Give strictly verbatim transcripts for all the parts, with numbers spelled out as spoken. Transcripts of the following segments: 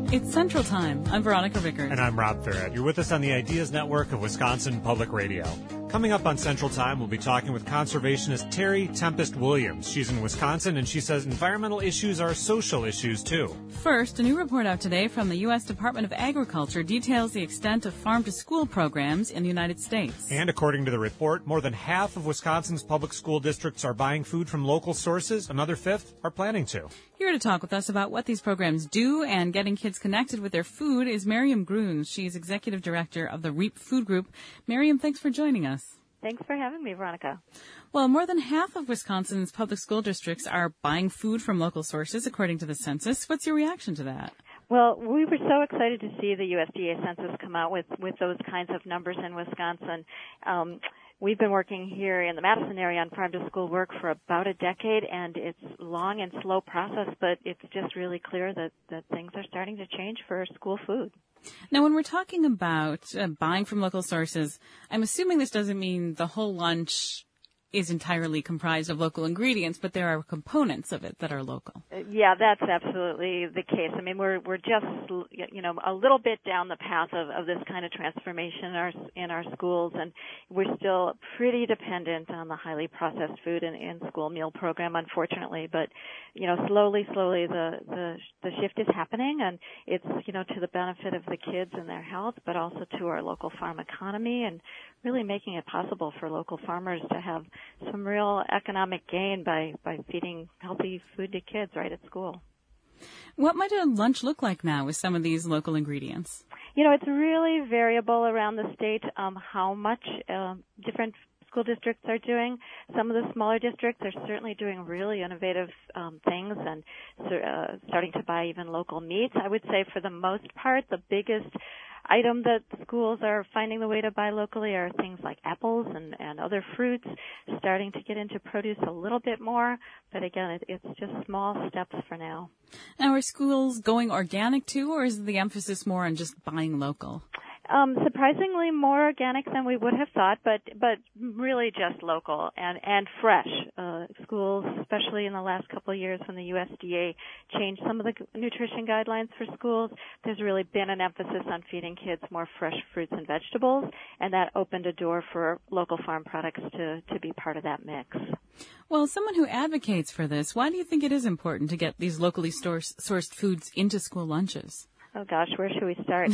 It's Central Time. I'm Veronica Rickard. And I'm Rob Farrett. You're with us on the Ideas Network of Wisconsin Public Radio. Coming up on Central Time, we'll be talking with conservationist Terry Tempest Williams. She's in Wisconsin, and she says environmental issues are social issues, too. First, a new report out today from the U S Department of Agriculture details the extent of farm-to-school programs in the United States. And according to the report, more than half of Wisconsin's public school districts are buying food from local sources. Another fifth are planning to. Here to talk with us about what these programs do and getting kids connected with their food is Miriam Gruens. She's executive director of the REAP Food Group. Miriam, thanks for joining us. Thanks for having me, Veronica. Well, more than half of Wisconsin's public school districts are buying food from local sources, according to the census. What's your reaction to that? Well, we were so excited to see the U S D A census come out with, with those kinds of numbers in Wisconsin. Um, We've been working here in the Madison area on farm-to-school work for about a decade, and it's a long and slow process, but it's just really clear that, that things are starting to change for school food. Now, when we're talking about uh, buying from local sources, I'm assuming this doesn't mean the whole lunch is entirely comprised of local ingredients, but there are components of it that are local. Yeah, that's absolutely the case. I mean, we're we're just, you know, a little bit down the path of, of this kind of transformation in our in our schools, and we're still pretty dependent on the highly processed food in, in school meal program, unfortunately. But, you know, slowly, slowly the, the the shift is happening, and it's, you know, to the benefit of the kids and their health, but also to our local farm economy, and really making it possible for local farmers to have some real economic gain by, by feeding healthy food to kids right at school. What might a lunch look like now with some of these local ingredients? You know, it's really variable around the state um, how much uh, different school districts are doing. Some of the smaller districts are certainly doing really innovative um, things and uh, starting to buy even local meats. I would say for the most part, the biggest item that schools are finding the way to buy locally are things like apples and, and other fruits, starting to get into produce a little bit more. But again, it, it's just small steps for now. Now, are schools going organic too, or is the emphasis more on just buying local? Um, surprisingly more organic than we would have thought, but but really just local and and fresh. Uh, schools, especially in the last couple of years when the U S D A changed some of the nutrition guidelines for schools, there's really been an emphasis on feeding kids more fresh fruits and vegetables, and that opened a door for local farm products to to be part of that mix. Well, as someone who advocates for this, why do you think it is important to get these locally sourced, sourced foods into school lunches? Oh, gosh, where should we start?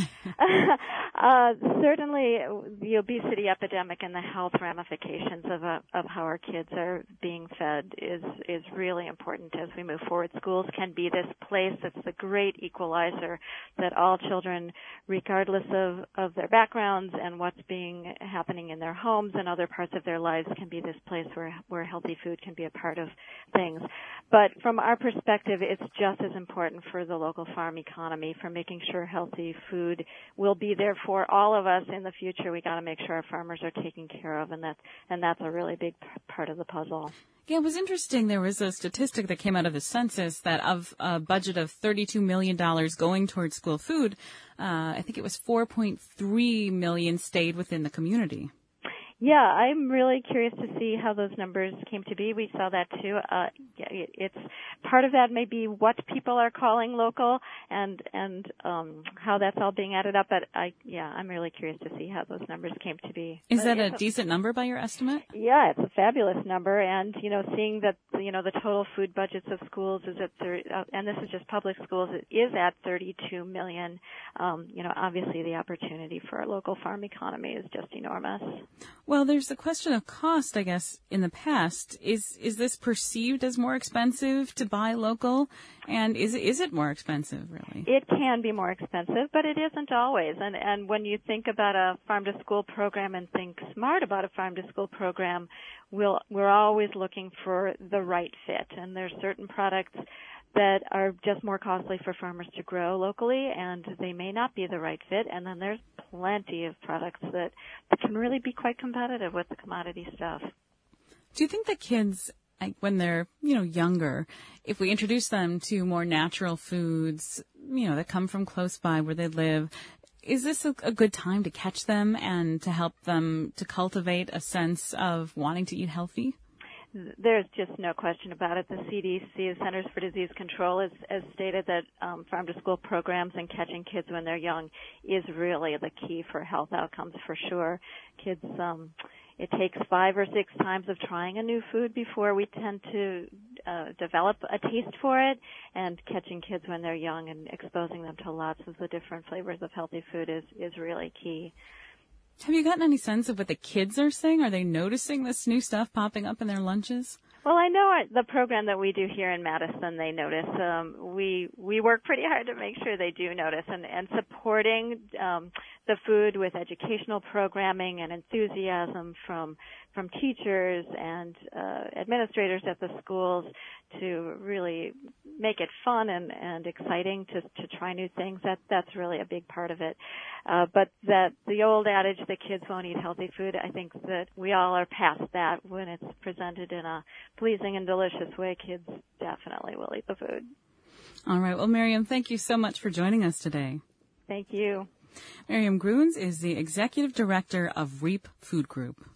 uh, certainly, the obesity epidemic and the health ramifications of uh, of how our kids are being fed is is really important as we move forward. Schools can be this place that's the great equalizer that all children, regardless of, of their backgrounds and what's being happening in their homes and other parts of their lives, can be this place where where healthy food can be a part of things. But from our perspective, it's just as important for the local farm economy, for making sure healthy food will be there for all of us in the future. We got to make sure our farmers are taken care of, and that's and that's a really big p- part of the puzzle. Yeah, it was interesting. There was a statistic that came out of the census that of a budget of thirty-two million dollars going towards school food, uh, I think it was four point three million dollars stayed within the community. Yeah, I'm really curious to see how those numbers came to be. We saw that too. Uh, it's part of that may be what people are calling local and and um, how that's all being added up. But I, yeah, I'm really curious to see how those numbers came to be. Is but that a a, decent number by your estimate? Yeah, it's a fabulous number. And you know, seeing that you know the total food budgets of schools is at thirty, uh, and this is just public schools, it is at thirty-two million. Um, you know, obviously the opportunity for our local farm economy is just enormous. Well, there's the question of cost, I guess, in the past. Is is this perceived as more expensive to buy local? And is, is it more expensive, really? It can be more expensive, but it isn't always. And, and when you think about a farm-to-school program and think smart about a farm-to-school program, we'll, we're always looking for the right fit. And there's certain products that are just more costly for farmers to grow locally, and they may not be the right fit. And then there's plenty of products that, that can really be quite competitive with the commodity stuff. Do you think that kids, like when they're, you know, younger, if we introduce them to more natural foods, you know, that come from close by where they live, is this a, a good time to catch them and to help them to cultivate a sense of wanting to eat healthy? there's just no question about it. The C D C, the Centers for Disease Control, has, has stated that um, farm-to-school programs and catching kids when they're young is really the key for health outcomes for sure. Kids, um, it takes five or six times of trying a new food before we tend to uh, develop a taste for it, and catching kids when they're young and exposing them to lots of the different flavors of healthy food is, is really key. Have you gotten any sense of what the kids are saying? Are they noticing this new stuff popping up in their lunches? Well, I know our, the program that we do here in Madison, they notice. Um, we we work pretty hard to make sure they do notice, and, and supporting um, the food with educational programming and enthusiasm from from teachers and uh, administrators at the schools to really make it fun and, and exciting to, to try new things. That that's really a big part of it. Uh, but that the old adage that kids won't eat healthy food, I think that we all are past that. When it's presented in a pleasing and delicious way, kids definitely will eat the food. All right. Well, Miriam, thank you so much for joining us today. Thank you. Miriam Gruens is the Executive Director of REAP Food Group.